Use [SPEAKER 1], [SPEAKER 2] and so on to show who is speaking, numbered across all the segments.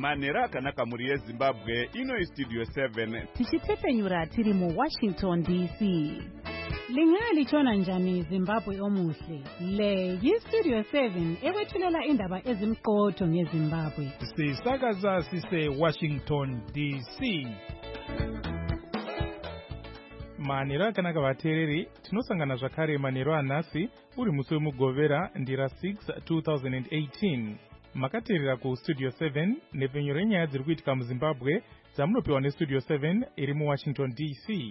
[SPEAKER 1] manhero akanaka mhuri yezimbabwe. Ino Studio 7
[SPEAKER 2] tichitepenyura tiri muWashington DC. Lingalichona njani Zimbabwe omuhle? Le yiStudio 7 ewethulela indaba ezimqotho ngeZimbabwe.
[SPEAKER 3] Sisakaza sise Washington DC. Manhero akanaka vateereri, tinosangana zvakare manhero anhasi uri musi wemugovera ndira 6 2018. Makateerera kuStudio 7 nepfenyo renyaya dziri kuitika muZimbabwe dzamunopiwa neStudio 7 iri muWashington DC.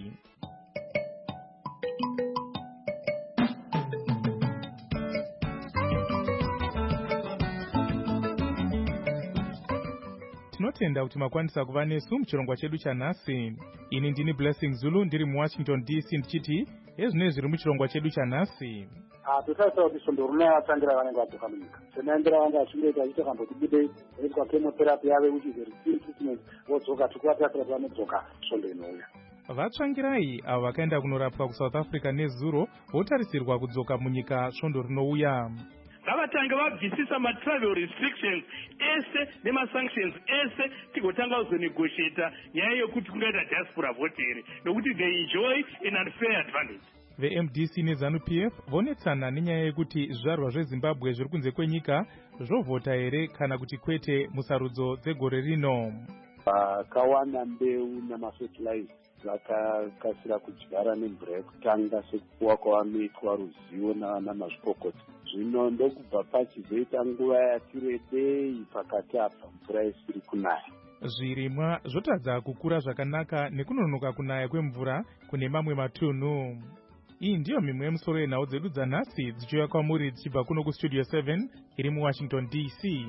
[SPEAKER 3] Tinotenda kuti makwanisa kuva nesu muchirongwa chedu chanhasi. Ini ndini Blessing Zulu ndiri muWashington DC ndichiti ezvinenge zviri muchirongwa chedu chanhasi.
[SPEAKER 4] Totarisira kuti svondo rume vatangira vanenge vadzoka munyika. Senaendera vanga vachingoita vachita kambotibudei voitwa chemotherapy yave which is a routine treatment vodzoka tikuvatasira kuti vanodzoka svondo inouya.
[SPEAKER 3] Vatsvangirai avo vakaenda kunorapwa kuSouth Africa nezuro votarisirwa kudzoka munyika svondo rinouya.
[SPEAKER 5] Ngavatange vabvisisa matravel restrictions ese nemasanctions ese tigotanga kuzonegotiata nyaya yokuti kungaita diaspora vote here nokuti they enjoy an unfair advantage.
[SPEAKER 3] VeMDC neZANU-PF vonetsana nenyaya yekuti zvizvarwa zveZimbabwe zviri kunze kwenyika zvovhota here kana kuti kwete musarudzo dzegore rino.
[SPEAKER 4] Vakawana mbeu namafertilizer vakakasira kudyara nemvura yekutanga sekupuwa kwavanoitwa ruzivo namazvikokota. Zvino ndokubva pachizoita nguva yati rebei pakati apa mvura isiri kunaya.
[SPEAKER 3] Zvirimwa zvotadza kukura zvakanaka nekunonoka kunaya kwemvura kune mamwe matunhu. Iyi ndiyo mimwe yemusoro yenhau dzedu dzanhasi dzichiuya kwamuri dzichibva kuno kuStudio 7 iri muWashington DC.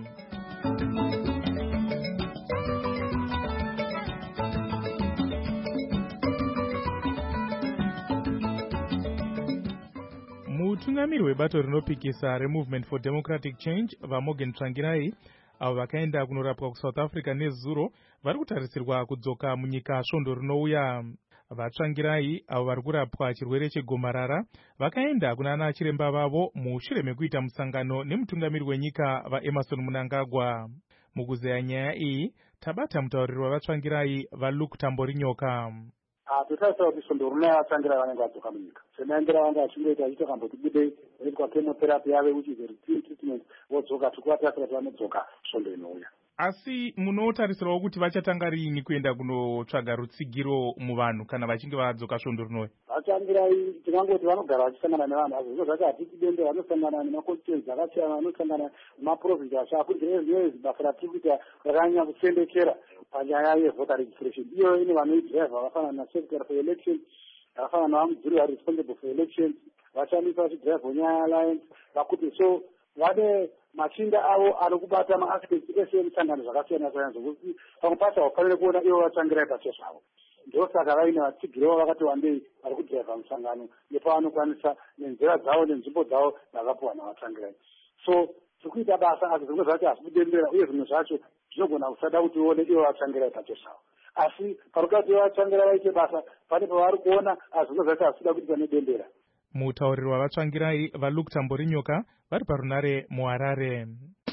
[SPEAKER 3] Mutungamiri webato rinopikisa reMovement for Democratic Change vaMorgan Tsvangirai avo vakaenda kunorapwa kuSouth Africa nezuro vari kutarisirwa kudzoka munyika svondo rinouya. VaTsvangirai avo vari kurapwa chirwere chegomarara vakaenda kunana chiremba vavo mushure mekuita musangano nemutungamiri wenyika vaEmmerson Mnangagwa. Mukuzeya nyaya iyi tabata mutauriri wavaTsvangirai vaLuke Tamborinyoka.
[SPEAKER 4] Totarisira kuti svondo rume vatangira vanenge vadzoka munyika. Senaendera vanga vachingoita vachita kambotibudei voitwa chemotherapy yave which is a routine treatment vodzoka tikuvatasira kuti vanodzoka svondo inouya.
[SPEAKER 3] Asi munotarisirawo kuti vachatanga riini kuenda kunotsvaga rutsigiro muvanhu kana vachinge vadzoka svondo rinouya?
[SPEAKER 4] Vatangirai tingangoti vanogara vachisangana nevanhu azvo zvino zvacho hatiti dende vanosangana nemaconstituency akasiyana vanosangana nemaprovinsi achakuti basa ratiri kuita rakanyanya kusendekera panyaya yevoter registration. Iyo ine vanoidriva vakafanana nasecretary for elections vakafanana navamudziri vari responsible for elections vachamisa vachidriva nyaya alliance vakuti so vane machinda avo ari kubata maaspects ese emusangano zvakasiyana siyana zvokuti pamwe pacho haufanire kuona ivo vatsangirai pacho zvavo. Ndosaka vaine vatsigiro vakati wandei vari kudhiraivha musangano nepavanokwanisa nenzira dzavo nenzvimbo dzavo dzakapuwa navatsangirai. So tirikuita basa asi zvimwe zvacho hazikudembera uye zvimwe zvacho zvinogona kusada kuti uone ivo vatsangirai pacho zvavo. Asi parikati vatsangirai vaite basa pane pavari kuona asi zvimwe zvacho hazikuda kuti panedembera.
[SPEAKER 3] Mutauriri wavaTsvangirai vaLuke Tamborinyoka vari parunare muHarare.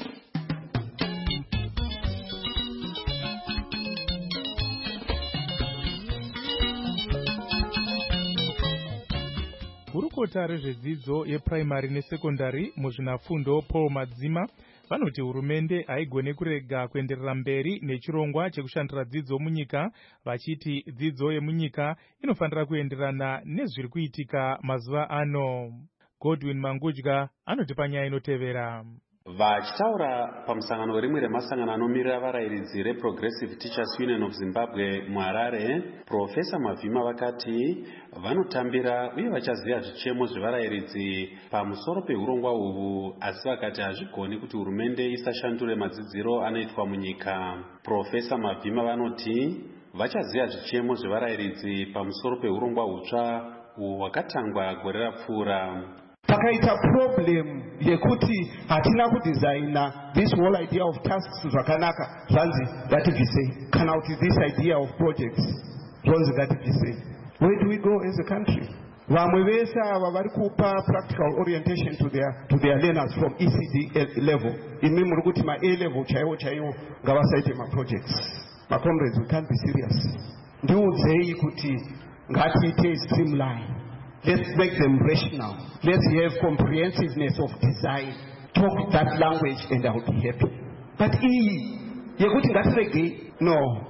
[SPEAKER 3] Gurukota rezvedzidzo yepuraimari nesekondari muzvinafundo Paul Madzima vanoti hurumende haigone kurega kuenderera mberi nechirongwa chekushandira dzidzo munyika, vachiti dzidzo yemunyika inofanira kuenderana nezviri kuitika mazuva ano. Godwin Mangudya anoti panyaya inotevera.
[SPEAKER 6] Vachitaura pamusangano rimwe remasangano anomirira varayiridzi reProgressive Teachers Union of Zimbabwe muHarare, Profesa Mavhima vakati vanotambira uye vachaziva zvichemo zvevarayiridzi pamusoro peurongwa uhu, asi vakati hazvigoni kuti hurumende isashandure madzidziro anoitwa munyika. Profesa Mavhima vanoti vachaziva zvichemo zvevarayiridzi pamusoro peurongwa hutsva uhu hwakatangwa gore rapfuura.
[SPEAKER 7] Pakaita problem yekuti hatina kudesigna this whole idea of tasks zvakanaka zvanzi ngativhise kana kuti this idea of projects zvanzi ngativhise. Where do we go as a country? vamwe vese ava vari kupa practical orientation to their learners from ECD level. Imi muri kuti ma A level chaiwo ngavasaite ma-projects. My-comrades, we can't be serious. Ndiudzei kuti ngatiite streamline. Let's make them rational. Let's have comprehensiveness of design. Talk that language and I'll be happy. But yekuti ngatirege, no,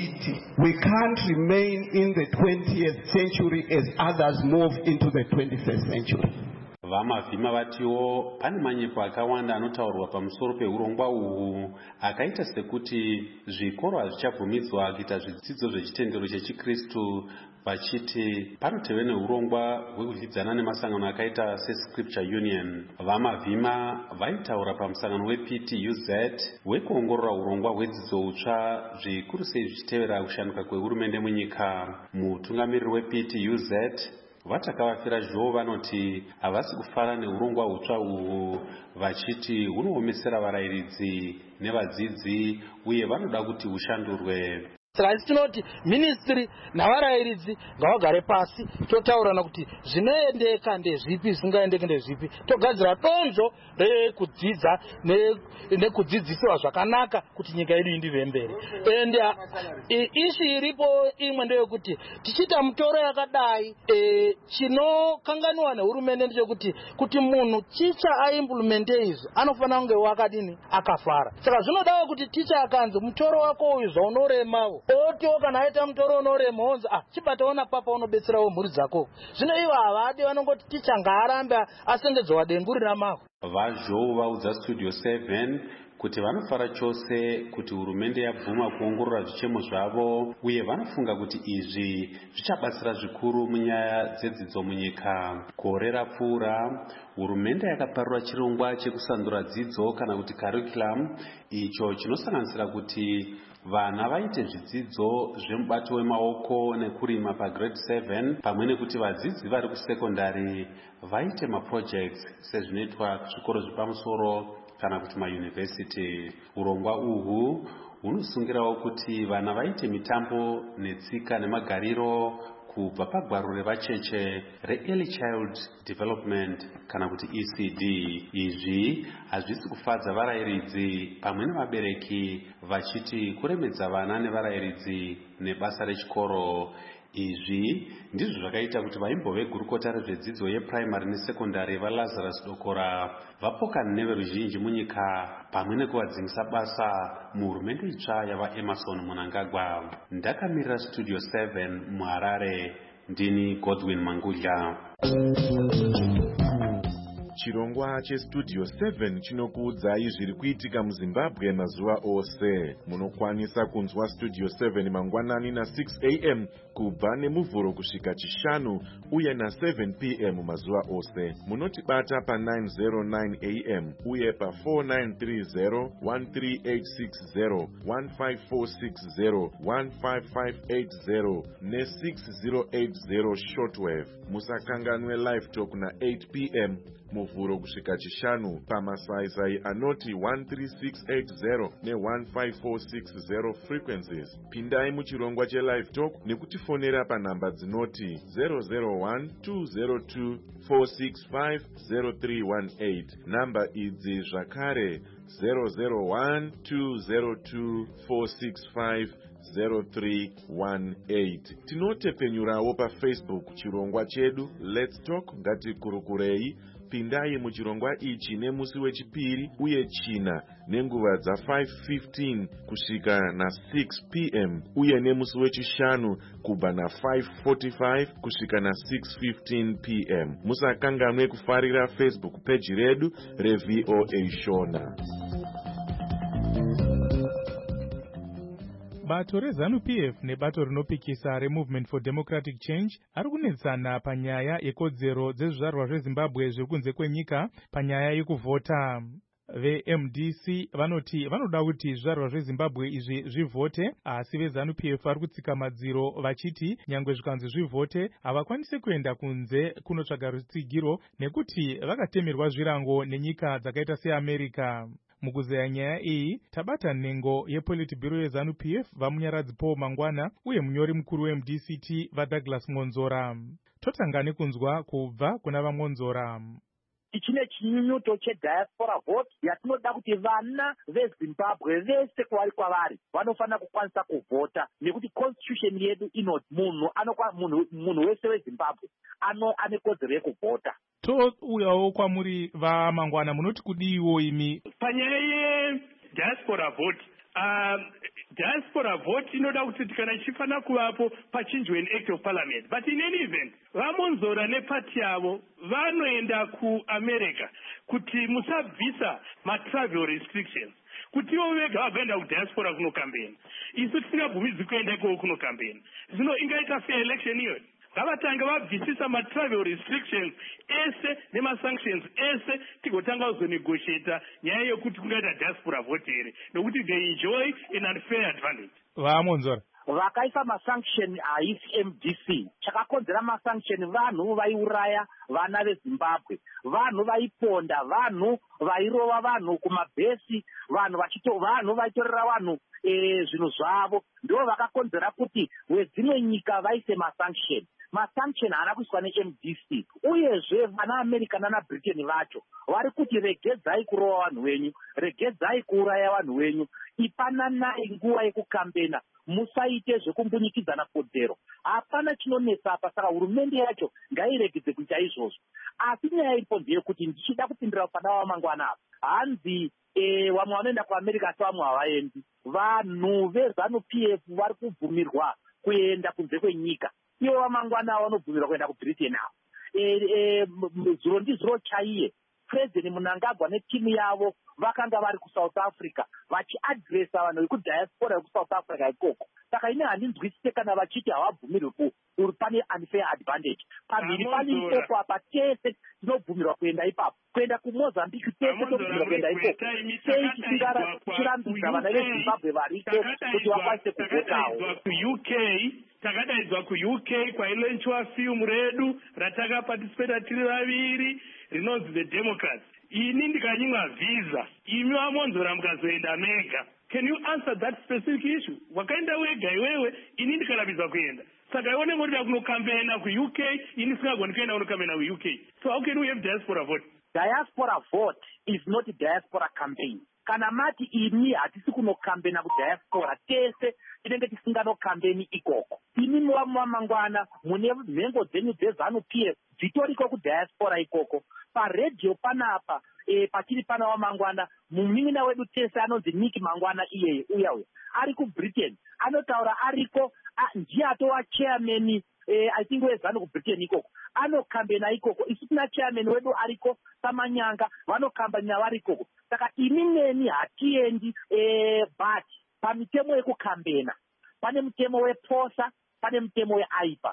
[SPEAKER 7] we can't remain in the 20th century as others move into the 21st century.
[SPEAKER 6] Vamavhima vatiwo pane manyepo akawanda anotaurwa pamusoro peurongwa uhu akaita sekuti zvikoro hazvichabvumidzwa kuita zvidzidzo zvechitendero chechikristu vachiti panoteve neurongwa hwekudyidzana nemasangano akaita seScripture Union. Vamavhima vaitaura pamusangano wePTUZ wekuongorora urongwa hwedzidzo utsva zvikuru sei zvichitevera kushanduka kwehurumende munyika. Mutungamiriri wePTUZ vatakavafira zhoo vanoti havasi kufara neurongwa hutsva uhu vachiti hunoomesera varayiridzi nevadzidzi uye vanoda kuti hushandurwe.
[SPEAKER 8] Saka isi tinoti ministry navarayiridzi ngavagare pasi totaurana kuti zvinoendeka ndezvipi zvisingaendeki ndezvipi togadzira donzvo rekudzidza nekudzidzisiwa zvakanaka kuti nyika yedu indive mberi. And ishi iripo imwe ndeyekuti tichita mutoro yakadai chinokanganiwa nehurumende ndechekuti kuti munhu ticha aimplemente izvi anofanira kunge wakadini akafara. Saka zvinodawo kuti ticha akanzi mutoro wako uyu zvaunoremawo otiwo kana aita mutoro unorema onzi chibataona papa unobetserawo mhuri dzako. Zvino ivo havadi vanongoti ticha ngaarambe asengedzowa dengu rina mavo.
[SPEAKER 6] Vazhou vaudza Studio 7 kuti vanofara chose kuti hurumende yabvuma kuongorora zvichemo zvavo uye vanofunga kuti izvi zvichabatsira zvikuru munyaya dzedzidzo munyika. Gore rapfuura hurumende yakaparura chirongwa chekusandura dzidzo kana kuti curriculum icho chinosanganisira kuti vana vaite zvidzidzo zvemubato wemaoko nekurima pagrade 7 pamwe nekuti vadzidzi vari kusekondari vaite maprojects sezvinoitwa kuzvikoro zvepamusoro kana kuti mayunivhesiti. Urongwa uhu hunosungirawo kuti vana vaite mitambo netsika nemagariro kubva pagwaro revacheche reEarly Child Development kana kuti ECD. Izvi hazvisi kufadza varayiridzi pamwe nevabereki vachiti kuremedza vana nevarayiridzi nebasa rechikoro. Izvi ndizvo zvakaita kuti vaimbo vegurukota rezvedzidzo yeprimary nesekondari vaLazarus Dokora vapokana neveruzhinji munyika pamwe nekuvadzingisa basa muhurumende itsva yavaEmerson Mnangagwa. Ndakamirira Studio 7 muHarare, ndini Godwin Mangudya.
[SPEAKER 1] Chirongwa cheStudio 7 chinokuudzai zviri kuitika muZimbabwe mazuva ose. Munokwanisa kunzwa Studio 7 mangwanani na6 am kubva nemuvhuro kusvika chishanu uye na7 pm mazuva ose. Munotibata pa909 am uye pa4930 13860 15460 15580 ne6080 shortwave. Musakanganwe live talk na8 pm muvhuro kusvika chishanu pamasaisai anoti 13680 ne15460 frequencies. Pindai muchirongwa chelive talk nekutifonera panhamba dzinoti 001-202-465-0318. Namba idzi zvakare 001-202-465-0318. Tinotepenyurawo paFacebook chirongwa chedu Let's Talk Ngatikurukurei. Pindai muchirongwa ichi nemusi wechipiri uye china nenguva dza5:15 kusvika na6 pm uye nemusi wechishanu kubva na5:45 kusvika na6:15 pm. Musakanganwe kufarira Facebook page redu reVOA Shona.
[SPEAKER 3] Bato reZANU-PF nebato rinopikisa reMovement for Democratic Change ari kunetsana panyaya yekodzero dzezvizvarwa zveZimbabwe zviri kunze kwenyika panyaya yekuvhota. VeMDC vanoti vanoda kuti zvizvarwa zveZimbabwe izvi zvivhote, asi veZANU-PF vari kutsika madziro vachiti nyangwe zvikanzi zvivhote havakwanisi kuenda kunze kunotsvaga rutsigiro nekuti vakatemerwa zvirango nenyika dzakaita seAmerica. Mukuzeya nyaya iyi tabata nhengo yePolitburo yeZANU-PF vamunyaradzi Paul Mangwana uye munyori mukuru weMDCT vaDouglas Ngonzora. totanga nekunzwa kubva kuna vamonzora.
[SPEAKER 9] Chine chinyunyuto chediaspora vote yatinoda kuti vana veZimbabwe vese kwavari kwavari vanofanira kukwanisa kuvhota, nekuti constitution yedu inoti munhu wese weZimbabwe ane kodzero yekuvhota.
[SPEAKER 3] Touyawo kwamuri vaMangwana, munoti kudiiwo imi
[SPEAKER 5] panyaya yediaspora vote? Diaspora vote inoda kuti kana ichifanira kuvapo pachinjwe neAct of Parliament, but in any event vamonzora nepati yavo vanoenda kuAmerica kuti musabvisa matravel restrictions, kuti ivo vega vagoenda kudiaspora kunokambeni. Isu tisingabvumidzwi kuenda ikoko kunokambeni. Zvino ingaita fair election iyoyo? Ngavatange vabvisisa matravel restrictions ese nemasanctions ese tigotanga kuzonegotiata nyaya yokuti kungaita diaspora vote here, nokuti they enjoy an unfair advantage.
[SPEAKER 3] vamonzora
[SPEAKER 9] Vakaisa masanction haisi MDC. Chakakonzera masanction vanhu vaiuraya vana veZimbabwe, vanhu vaiponda, vanhu vairova vanhu kumabhesi, vanhu vaitorera vanhu zvinhu zvavo. Ndo vakakonzera kuti wedzimwe nyika vaise masanction. Masanction haana kuiswa neMDC. Uyezve vana America nana Britain vacho vari kuti regedzai kurova vanhu venyu, regedzai kuuraya vanhu venyu, ipananai nguva yekukambena, musaite zvekumbunyikidzana kodzero. Hapana chinonetsa apa, saka hurumende yacho ngairegedze kuita izvozvo. Asi nyaya iripo ndeyekuti ndichida kupindira pana vaMangwana apa, hanzi vamwe vanoenda kuAmerica asi vamwe havaendi. Vanhu veZANU-PF vari kubvumirwa kuenda kunze kwenyika. Ivo vaMangwana vanobvumirwa kuenda kuBritain avo. Zuro ndizuro chaiye President Mnangagwa netimu yavo vakanga vari kuSouth Africa vachiadresa vanhu vekudiaspora vekuSouth Africa ikoko. Saka ine handinzwisise kana vachiti havabvumirwi pane unfair advantage. Pamhiri pane ikoko apa tese tinobvumirwa kuenda ipapo. Kuenda kuMozambique tese tinobvumirwa kuenda ikoko. Sei tichirambidza vana veZimbabwe variko kuti vakwanise kuvotawo?
[SPEAKER 5] Takadaidzwa kuUK kwailenchwa film redu ratakaparticipata tiri vaviri rinonzi The Democrats. Ini ndikanyimwa visa, imi vamonzora mukazoenda mega. Can you answer that specific issue? Wakaenda wega iwewe, ini ndikarambidza kuenda. Saka ione ngorida kunokambena kuUK, ini singagoni kuenda kunokambena kuUK. So how can we have diaspora vote?
[SPEAKER 9] Diaspora vote is not a diaspora campaign. Kana mati ini hatisi kunokambena kudiaspora tese tinenge tisinganokambeni ikoko. Imi vaMangwana mune nhengo dzenyu dzeZANU-PF dzitoriko kudiaspora ikoko. Paredhiyo panapa pachiri pana vaMangwana, muminina wedu tese anonzi Nick Mangwana iyeye uya ari kuBritain anotaura ariko ndiye atova chairman I think weZANU kuBritain ikoko anokambena ikoko. Isu tina chairman wedu ariko Samanyanga vanokambanya vari ikoko. Saka imi neni hatiendi but pamitemo yekukambena pane mutemo wePOSA, pane mutemo weAIPA,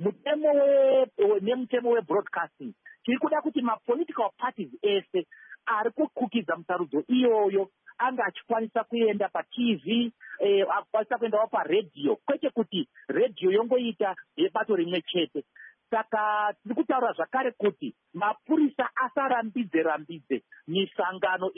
[SPEAKER 9] nemutemo webroadcasting. Tiri kuda kuti mapolitical parties ese ari kukukidza mutarudzo iyoyo anga achikwanisa kuenda paTV, akwanisa kuendawo paredhiyo, kwete kuti redhiyo yongoita yebato rimwe chete. Saka tiri kutaura zvakare kuti mapurisa asarambidze misangano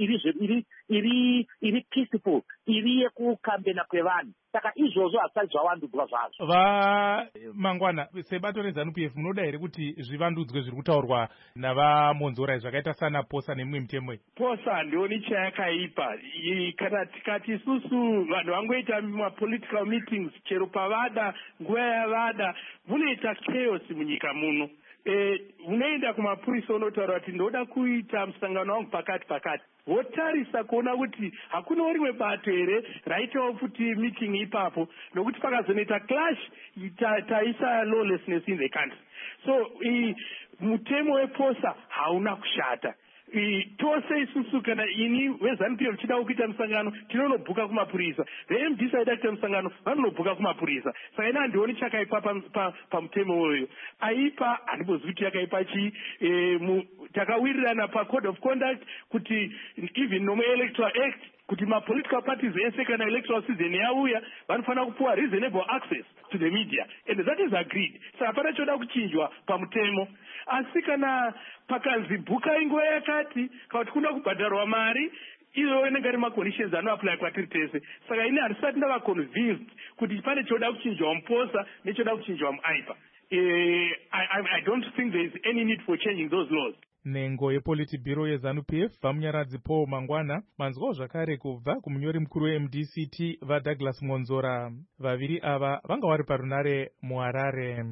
[SPEAKER 9] iri peaceful, iri yekukambena kwevanhu. Saka izvozvo hazvisati zvavandudzwa zvazvo.
[SPEAKER 3] vaMangwana, sebato reZANU-PF munoda here kuti zvivandudzwe zviri kutaurwa navamonzora zvakaita sana POSA nemimwe mitemo?
[SPEAKER 5] POSA handioni chayakaipa. Kana tikati isusu vanhu vangoita mapolitical meetings chero pavada nguva yavada, munoita chaos munyika muno. Unoenda kumapurisa unotaura kuti ndoda kuita musangano wangu pakati votarisa kuona kuti hakuna rimwe bato here raitawo kuti meeting ipapo, nokuti pakazonoita clash taisa lawlessness in the country. So mutemo wePOSA hauna kushata. Tose isusu kana ini weZANU-PF tichida kuita musangano tinonobhuka kumapurisa, veMDC aida kuita musangano vanonobhuka kumapurisa. Saka ina handioni chakaipa pamutemo uyoyo. AIPA handimbozivi kuti yakaipa chii. Takawirirana paCode of Conduct kuti even nomuElectoral Act kuti mapolitical parties ese kana electoral season yauya vanofanira kupuwa reasonable access to the media, and that is agreed. Saka pana choda kuchinjwa pamutemo. Asi kana pakanzi bhukai nguva yakati kana kuti kuna kubhadharwa mari, izo inenge ari maconditions anoapply kwatiri tese. Saka ini handisati ndava convinced kuti pane choda kuchinjwa muPOSA nechoda kuchinjwa muAIPA. I don't think there is any need for changing those laws.
[SPEAKER 3] Nhengo yepolitibhiro yeZANU-PF vamunyaradzi Paul Mangwana manzwawo zvakare kubva kumunyori mukuru weMDCT vaDouglas Monzora. Vaviri ava vanga vari parunare muHarare.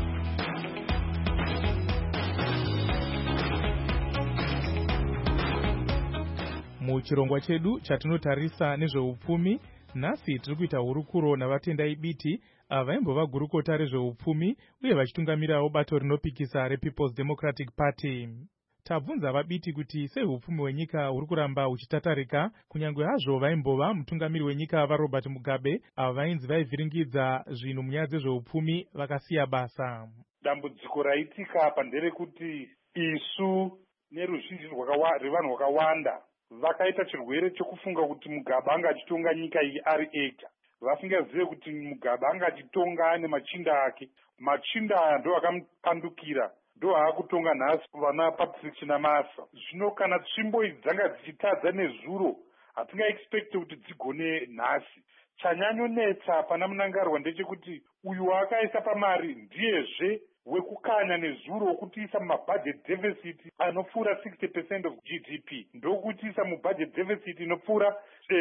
[SPEAKER 3] Muchirongwa chedu chatinotarisa nezveupfumi, nhasi tiri kuita hurukuro navatendai biti avaimbova gurukota rezveupfumi uye vachitungamirawo bato rinopikisa rePeople's Democratic Party. Tabvunza vabiti kuti sei upfumi hwenyika huri kuramba huchitatarika, kunyange hazvo vaimbova mutungamiri wenyika vaRobert Mugabe avo vainzi vaivhiringidza zvinhu munyaya dzezveupfumi vakasiya basa.
[SPEAKER 10] Dambudziko raitika apa nderekuti isu neruzhinji rwevanhu rwakawanda vakaita chirwere chekufunga kuti Mugabe anga achitonga nyika iyi ari ega. Vasingazive kuti Mugabe anga achitonga nemachinda ake. Machinda aya ndo akamupandukira, ndo aakutonga nhasi vana Patrick Namasa. Zvino kana tsvimbo idzi dzanga dzichitadza nezuro, hatingaexpecte kuti dzigone nhasi. Chanyanyonetsa pana munangarwa ndechekuti uyu wakaisa pamari ndiyezve wekukanya nezuro wokutiisa mumabudget deficit anopfuura 60% of GDP, ndokutiisa mubudget deficit inopfuura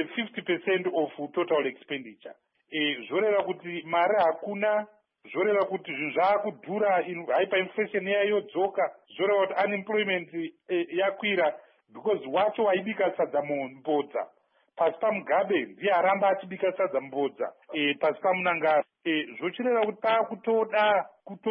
[SPEAKER 10] 50% of total expenditure. Zvoreva kuti mari hakuna, zvoreva kuti zvinhu zvaakudhura, hyperinflation yayodzoka, zvoreva kuti unemployment yakwira, because wacho waibika sadza mbodza. Pasi paMugabe ndiye aramba achibika sadza mbodza pasi pamunangara. Zvochireva kuti paakutoda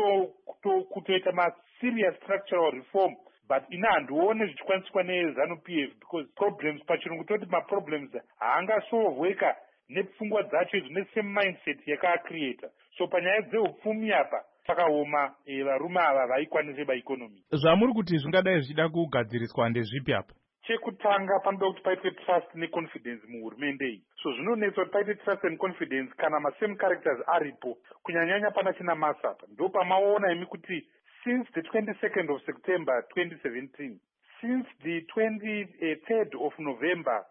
[SPEAKER 10] kutoita ma-serious structural reform, but ina handione zvichikwaniswa neZANU-PF, because problems pachirungu toti ma-problems haangasolvweka nepfungwa dzacho idzo nesame mindset yakaacreata. So panyaya dzeupfumi apa takaoma varume ava vaikwanise baeconomy.
[SPEAKER 3] Zvamuri kuti zvingadai zvichida kugadziriswa ndezvipi apa?
[SPEAKER 10] Chekutanga panoda kuti paitwe trust neconfidence muhurumende iyi. So zvinonetsa kuti paitwe trust and confidence kana ma-same characters aripo, kunyanyanya pana china Masapa. Ndo pamaona imi kuti since the 22nd of September 2017, since the 23rd of November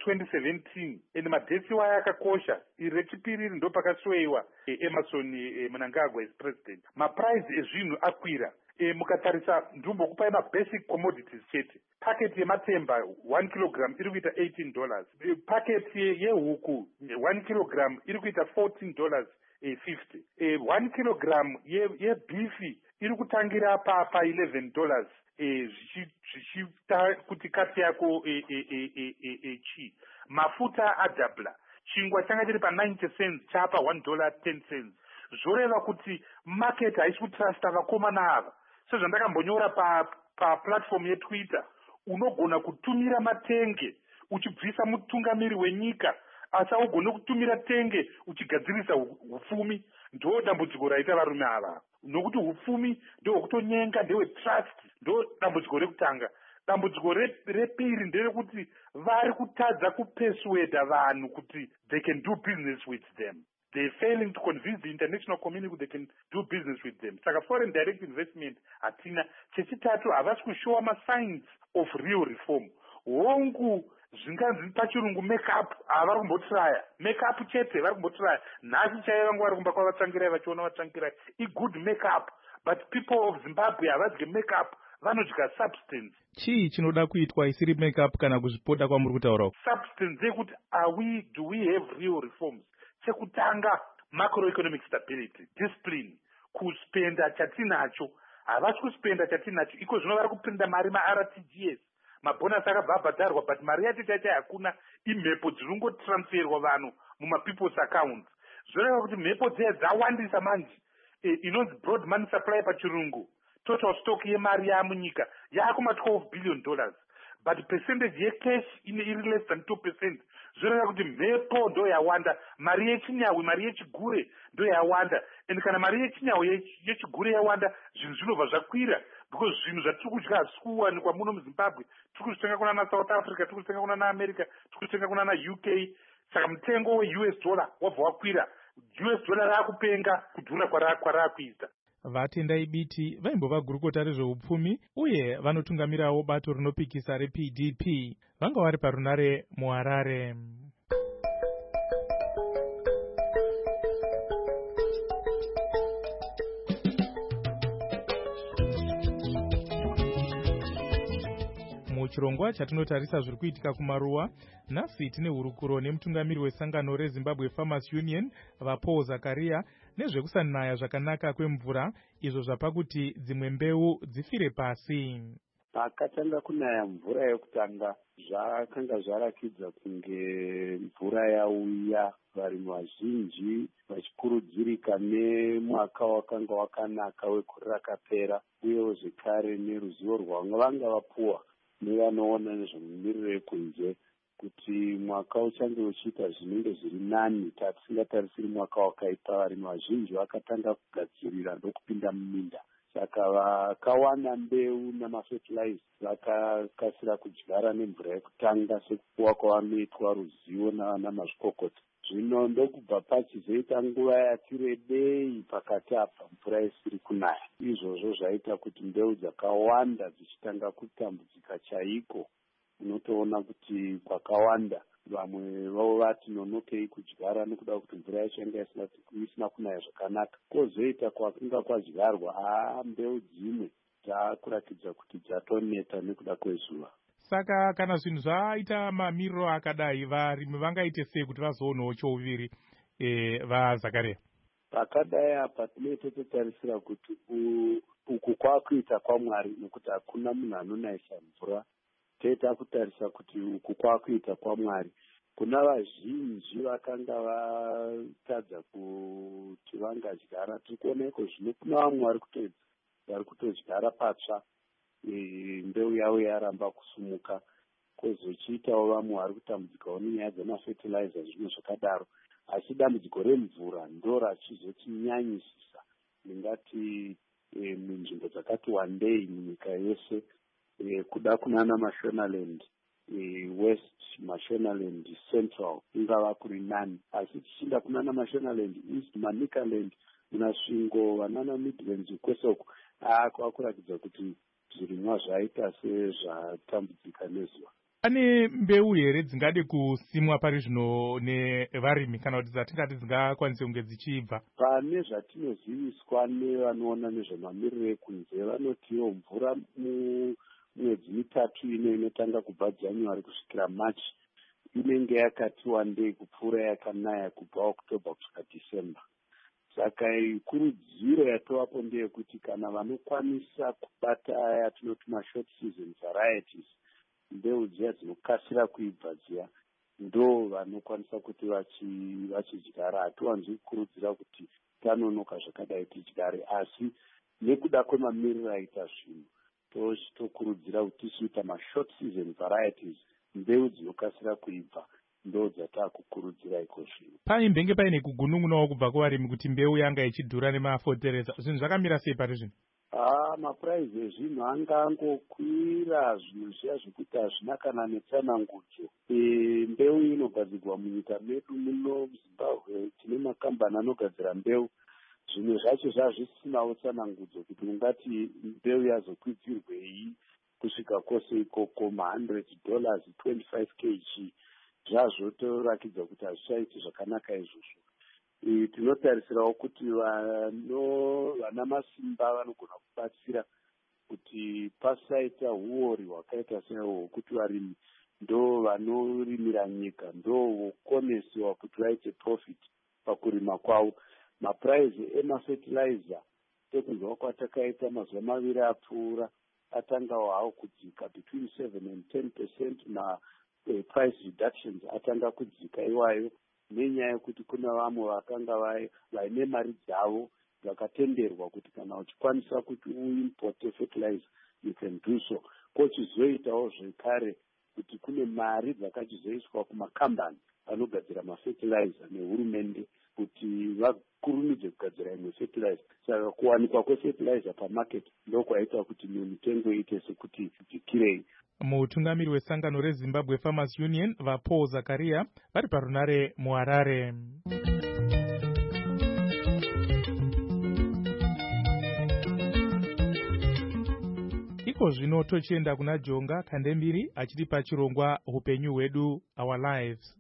[SPEAKER 10] 2017, and madhesi waya akakosha, iri rechipiri ndo pakasweiwa Emerson Mnangagwa as president. Maprice ezvinhu akwira. Mukatarisa ndumbo kupai mabasic commodities chete. Packet yematemba 1 kilogram iri kuita $18. Packet yehuku 1 kilogram iri kuita $14.50. 1 kilogram yebeefi iri kutangira pa $11. Zvichita kuti kati yako chi. Mafuta adabla. Chingwa changa chiri pa 90 cents chapa $1.10. Zvoreva kuti market haisi kutrasta vakomana ava. Sezvandakambonyora pa platform yeTwitter, unogona kutumira matenge uchibvisa mutungamiri wenyika, asi ugone kutumira tenge uchigadzirisa hupfumi. Ndo dambudziko raita varume ava, nokuti hupfumi ndo kutonyenga, ndewe trust, ndo dambudziko rekutanga. Dambudziko repiri nderekuti vari kutadza kupersuada vanhu kuti they can do business with them. They're failing to convince the international community they can do business with them. Saka foreign direct investment hatina. Chechitatu havasi kushowa ma-signs of real reform. Hongu zvinganzi pachirungu make-up havari kumbotraya. Make-up chete vari kumbotraya. Nhasi chaiva nguva vari kumba kwavatsvangirai vachiona vatsvangirai. I-good make-up. But people of Zimbabwe havadye make-up. Vanodya substance.
[SPEAKER 3] Chii chinoda kuitwa isiri make-up kana kuzvipota kwamuri kutaura?
[SPEAKER 10] Substance yekuti do we have real reforms? Chekutanga macroeconomic stability, discipline, kuspenda chatinacho. Havasi kuspenda chatinacho, iko zvino vari kupinda mari ma-RTGS. Mabonus akabva abhadharwa, but mari yacho chaita hakuna. Imhepo dziringotransferwa vanhu muma-people's accounts. Zvoreva kuti mhepo dziya dzawandisa manje. Inonzi broad money supply pachirungu. Total stock yemari yamunyika yaakuma $12 billion. But percentage yecash iri less than 2%. Zvoreva kuti mhepo ndo yawanda, mari yechinyawi, mari yechigure ndo yawanda. And kana mari yechinyawi yechigure yawanda, zvinhu zvinobva zvakwira, because zvinhu zvatiri kudya hazisi kuwanikwa muno muZimbabwe. Tiri kuzvitenga kuna naSouth Africa, tiri kuzvitenga kuna naAmerica, tiri kuzvitenga kuna naUK. Saka mutengo weUS dollar wabva wakwira. US dollar raakupenga kudhura kwaraakuita.
[SPEAKER 3] Vatendai biti vaimbova gurukota rezveupfumi uye vanotungamirawo bato rinopikisa rePDP. Vanga vari parunare muHarare. Muchirongwa chatinotarisa zviri kuitika kumaruwa, nhasi tine hurukuro nemutungamiri wesangano reZimbabwe Farmers Union vaPaul Zakaria nezvekusanaya zvakanaka kwemvura, izvo zvapa kuti dzimwe mbeu dzifire pasi.
[SPEAKER 11] Pakatanga kunaya mvura yekutanga zvakanga zvarakidza kunge mvura yauya, varimi vazhinji vachikurudzirika nemwaka wakanga wakanaka wekore rakapera, uyewo zvekare neruzivo rwavanga vapuwa nevanoona nezvemumiriro yekunze kuti mwaka uchange uchiita zvinenge zviri nani. Tisingatarisiri mwaka wakaipa, varimi vazhinji vakatanga kugadzirira ndokupinda muminda. Saka vakawana mbeu namafertilizer vakakasira kudyara nemvura yekutanga sekupuwa kwavanoitwa ruzivo navana mazvikokota. Zvino ndokubva pachizoita nguva yati rebei pakati apa mvura isiri kunaya. Izvozvo zvaita kuti mbeu dzakawanda dzichitanga kutambudzika chaiko. Unotoona kuti kwakawanda vamwe vavo vati nonokei kudyara nekuda kuti mvura yacho yanga isina kunaya zvakanaka. Kozoita kwakanga kwadyarwa mbeu dzimwe dzakuratidza kuti dzatoneta nekuda kwezuva.
[SPEAKER 3] Saka kana zvinhu zvaita mamiriro akadai, varimi vangaite sei kuti vazoonawo chouviri vaZakaria?
[SPEAKER 11] Pakadai apa tinenge totarisira kuti uku kwakuita kwaMwari, nekuti hakuna munhu anonayisa mvura. Toita kutarisa kuti uku kwakuita kwaMwari. Kuna vazhinji vakanga vatadza kuti vangadyara, tiri kuona iko zvino kuna vamwe vari kutodyara patsva, mbeu yavo yaramba kusumuka. Kozochiitawo vamwe vari kutambudzikawo nenyaya dzemafertilizer, zvimwe zvakadaro. Asi dambudziko remvura ndo rachizotinyanyisisa, ndingati munzvimbo dzakati wandei munyika yese, kuda kunana Mashonaland West, Mashonaland Central ingava kuri nani. Asi tichinda kunana Mashonaland East, Manicaland, munasvingo vanana Midlands kwesoko, kwakuratidza kuti zvirimwa zvaita sezvatambudzika nezuva.
[SPEAKER 3] Pane mbeu here dzingade kusimwa pari zvino nevarimi, kana kuti dzatingati dzingakwanise kunge dzichibva?
[SPEAKER 11] Pane zvatinoziviswa nevanoona nezvemamiriro ekunze, vanotiwo mvura mwedzi mitatu inotanga kubva January kusvikira March inenge yakati wandei kupfuura yakanaya kubva October kusvika December. Saka kurudziro yatovapo ndeyekuti kana vanokwanisa kubata yatinoti mashort season varieties, mbeu dziya dzinokasira kuibva dziya, ndo vanokwanisa kuti vachidyara. Hatiwanzi kukurudzira kuti tanonoka zvakadai tidyare, asi nekuda kwemamiriro aita zvinhu tokurudzira kuti tichiita mashort season varieties, mbeu dzinokasira kuibva, ndo dzatakukurudzira iko zvino.
[SPEAKER 3] Paimbenge paine kugunun'unawo kubva kuvarimi kuti mbeu yanga ichidhura nemafertilizer, zvinhu zvakamira sei pari zvino?
[SPEAKER 11] Mapuraizi ezvinhu angangokwira, zvinhu zviya zvekuti hazvina kana netsanangudzo. Mbeu inogadzirwa munyika medu muno Zimbabwe, tine makambani anogadzira mbeu. Zvimwe zvacho zvazvisinawo tsanangudzo kuti ungati mbeu yazokwidzirwei kusvika kwose ikoko $100, 25 kg. Zvazvotorakidza kuti hazvichaiti zvakanaka izvozvo. Tinotarisirawo kuti vana masimba vanogona kubatsira kuti pasaita huori hwakaita sehwo, kuti varimi ndo vanorimira nyika, ndo vokonesiwa kuti vaite profit pakurima kwavo. Mapuraizi emafertilizer sekunzwa kwatakaita mazuva maviri apfuura atangawo hawo kudzika between 7 and 10%, na price reductions atanga kudzika iwayo, nenyaya yekuti kuna vamwe vakanga vaine mari dzavo vakatenderwa kuti kana uchikwanisa kuti uimporte fertilizer you can do so. Kochizoitawo zvekare kuti kune mari dzakachizoiswa kumakambani anogadzira mafertilizer nehurumende kuti vakurumidze kugadzira imwe fertilizer. Saka kuwanikwa kwefertilizer pamarket ndokwaita kuti mitengo iite sekuti idzikirei.
[SPEAKER 3] Mutungamiri wesangano reZimbabwe Farmers Union vaPaul Zakaria vari parunare muHarare. Iko zvino tochienda kuna Jonga Kandembiri achitipa chirongwa upenyu hwedu, Our Lives.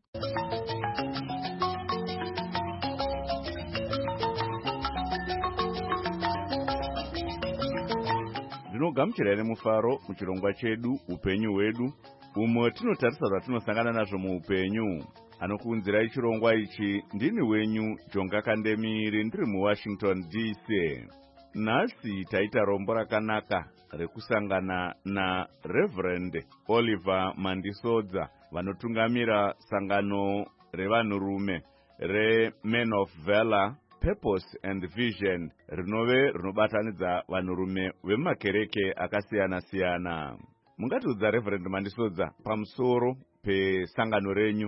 [SPEAKER 1] tinogamuchira nemufaro muchirongwa chedu upenyu hwedu, umwe tinotarisa zvatinosangana nazvo muupenyu. Anokuunzirai chirongwa ichi ndini wenyu Jonga Kandemiri, ndiri muWashington DC. Nhasi taita rombo rakanaka rekusangana naReverend Oliver Mandisodza, vanotungamira sangano revanhurume reMen of Valor, Purpose and Vision, rinove rinobatanidza vanhurume vemumakereke akasiyana-siyana. Mungatiudza Reverend Mandisodza pamusoro pesangano renyu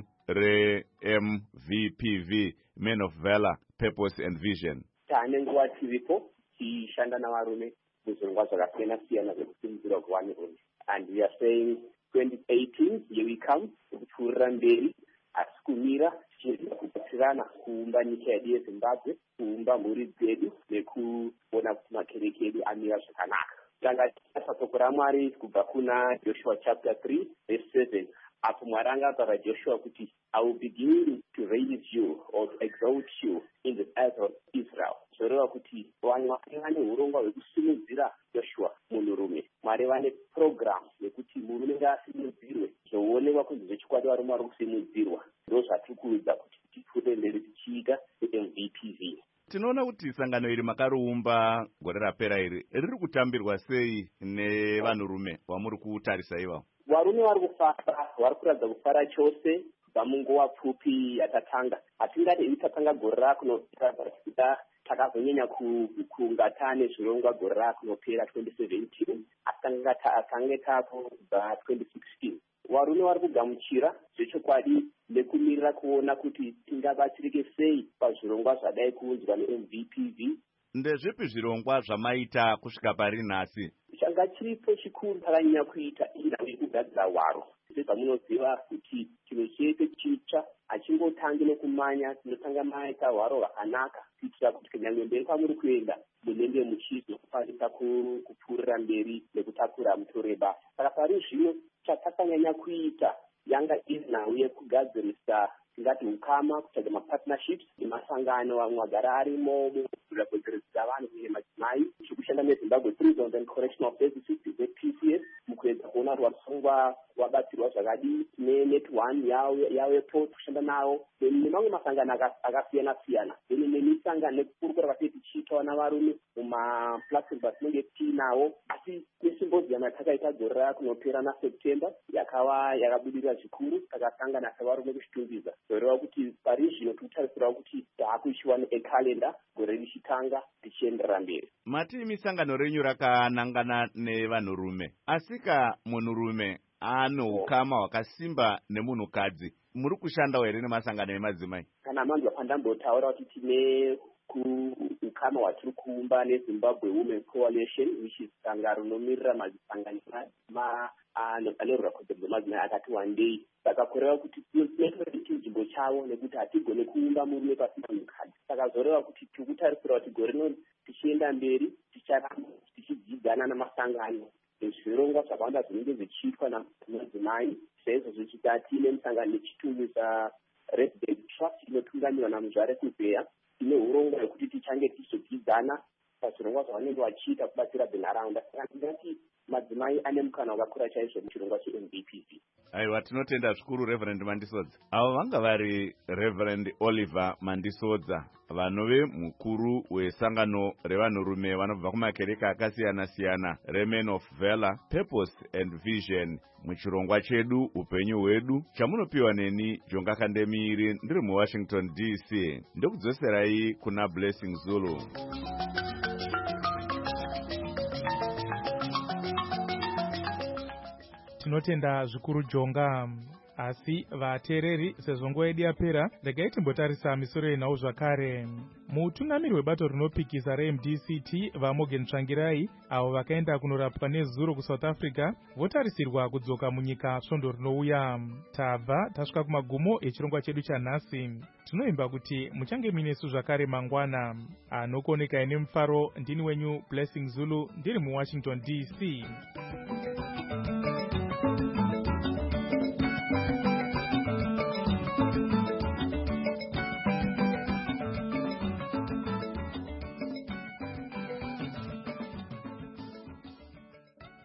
[SPEAKER 1] reMVPV, Men of Valor, Purpose and Vision?
[SPEAKER 12] Tane nguva tiripo tichishanda navarume muzvirongwa zvakasiyana-siyana zvekusimudzirwa kwevanhurume. And we are saying 2018, here we come, kupfuurira mberi, asi kumira tichienda kubatsirana kuumba nyika yedu yeZimbabwe, kuumba mhuri dzedu nekuona kuti makereke edu amira zvakanaka. Tanga tichasa shoko raMwari kubva kuna Joshua chapter 3 verse 7, apo Mwari angataura Joshua kuti I will begin to raise you or to exalt you in the earth of Israel. Zvoreva kuti Mwari vane urongwa hwekusimudzira Joshua munhurume. Mwari vane program yekuti murume ngasimudzirwe zvoonekwa kunzi zvechikwadi varume vari kusimudzirwa. Ndo zvatiri kuudza kuti tipfuure mberi tichiita MVPV.
[SPEAKER 1] Tinoona kuti sangano iri makariumba gore rapera iri riri kutambirwa sei nevanhurume vamuri kutarisa ivavo?
[SPEAKER 12] Varume vari kufara, vari kuratidza kufara chose kubva munguva pfupi yatatanga. Hatingati itatanga gore rakunopera kuda takazonyanya kunga tane zvirongwa gore rakunopera 2017, asi tange tapo kubva 2016. Varume vari kugamuchira zvechokwadi nekumirira kuona kuti tingabatsirike sei pazvirongwa zvadai kuunzwa neMVPV.
[SPEAKER 1] Ndezvipi zvirongwa zvamaita kusvika pari nhasi?
[SPEAKER 12] Changa chiripo chikuru takanyanya kuita inhamo kugadzira hwaro. Zvamunoziva kuti chinhu chese chitsva achingotangi nekumanya, tinotanga maita hwaro hwakanaka kuitira kuti kunyange mberi kwamuri kuenda munenge muchizokwanisa kupfuurira mberi nekutakura mutoro webasa. Saka pari zvino chatakanyanya kuita yanga iri nhau yekugadzirisa tingati ukama, kutsvaga mapartnerships nemasangano amwe agara arimo mukugadzirisa vanhu uye madzimai, zvekushanda neZimbabwe Prisons and Correctional Services PCS mukuedza kuona kuti vasungwa vabatsirwa zvakadii, neNet1 yavepo kushanda nawo nemamwe masangano akasiyana-siyana, nemisangano nekurukura kwatei tichiitawo navarume mumaplatforms atinenge tiinawo. Asi nesimboziana takaita gore rakunopera naSeptember yakabudirira zvikuru, takasangana sevarume kuchitungiza. Zvoreva kuti pari zvino tikutarisirawo kuti taakuishiwa nekalenda gore richitanga tichienderera mberi.
[SPEAKER 1] Mati misangano renyu rakanangana nevanhurume, asika munhurume ano ukama hwakasimba nemunhukadzi, muri kushandawo here nemasangano emadzimai? Kana
[SPEAKER 12] manzwa pandambotaura kuti tine ukama hwatiri kuumba neZimbabwe Women Coalition, which is sangano rinomirira masangano anerura kodzero dzemadzimai akati wandei. Saka kureva kuti tinoti nzvimbo chavo nekuti hatigone kuumba murume pasina mukadzi. Saka zoreva kuti tiri kutarisira kuti gore rino tichienda mberi ticharamba tichidzidzana namasangano nezvirongwa zvakawanda zvinenge zvichiitwa namadzimai. Saizvo zvichita tiine musangano nechitumi chaResident Trust inotungamirwa naMuzvare Kuzeya, ine urongwa hwekuti tichange tichizodzidzana pazvirongwa zvavanenge vachiita kubatsira bhenharaunda. Saka ndingati madzimai ane mukana wakakura chaizvo muchirongwa cheMVPV.
[SPEAKER 1] Aiwa, tinotenda zvikuru Reverend Mandisodza. Avo vanga vari Reverend Oliver Mandisodza, vanove mukuru wesangano revanhurume vanobva kumakereke akasiyana-siyana reMen of Valor, Purpose and Vision, muchirongwa chedu upenyu hwedu, chamunopiwa neni Jonga Kandemiri, ndiri muWashington DC. Ndokudzoserai kuna Blessing Zulu.
[SPEAKER 3] Tinotenda zvikuru Jonga. Asi vateereri, sezvo nguva yedu yapera, regai timbotarisa misoro yenhau zvakare. Mutungamiri webato rinopikisa reMDCT vaMorgan Tsvangirai, avo vakaenda kunorapwa nezuro kuSouth Africa, votarisirwa kudzoka munyika svondo rinouya. Tabva tasvika kumagumo echirongwa chedu chanhasi. Tinoimba kuti muchange minesu zvakare mangwana. Anokuonekai nemufaro ndini wenyu Blessing Zulu, ndiri muWashington DC.